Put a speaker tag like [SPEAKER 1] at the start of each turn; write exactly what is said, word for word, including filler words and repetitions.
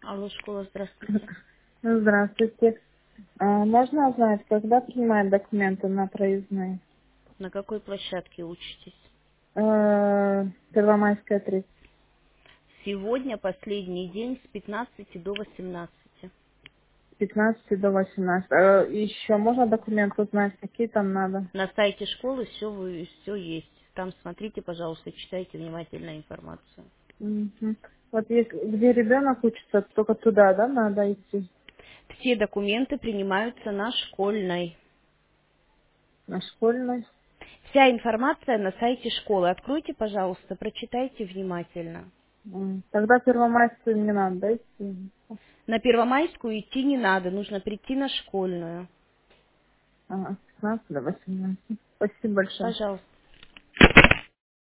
[SPEAKER 1] Алло, школа, здравствуйте.
[SPEAKER 2] Ну, здравствуйте. А, можно узнать, когда принимают документы на проездные?
[SPEAKER 1] На какой площадке учитесь?
[SPEAKER 2] Э, Первомайская, тридцать.
[SPEAKER 1] Сегодня последний день с пятнадцати до восемнадцати.
[SPEAKER 2] С пятнадцати до восемнадцати. А, еще можно документы узнать, какие там надо?
[SPEAKER 1] На сайте школы все, вы, все есть. Там смотрите, пожалуйста, читайте внимательно информацию.
[SPEAKER 2] Мгм. Вот если, где ребенок учится, только туда, да, надо идти?
[SPEAKER 1] Все документы принимаются на школьной.
[SPEAKER 2] На школьной?
[SPEAKER 1] Вся информация на сайте школы. Откройте, пожалуйста, прочитайте внимательно.
[SPEAKER 2] М, Тогда Первомайскую не надо, да, идти?
[SPEAKER 1] На Первомайскую идти не надо, нужно прийти на школьную.
[SPEAKER 2] Ага, с пятнадцати до восемнадцати. Спасибо большое.
[SPEAKER 1] Пожалуйста.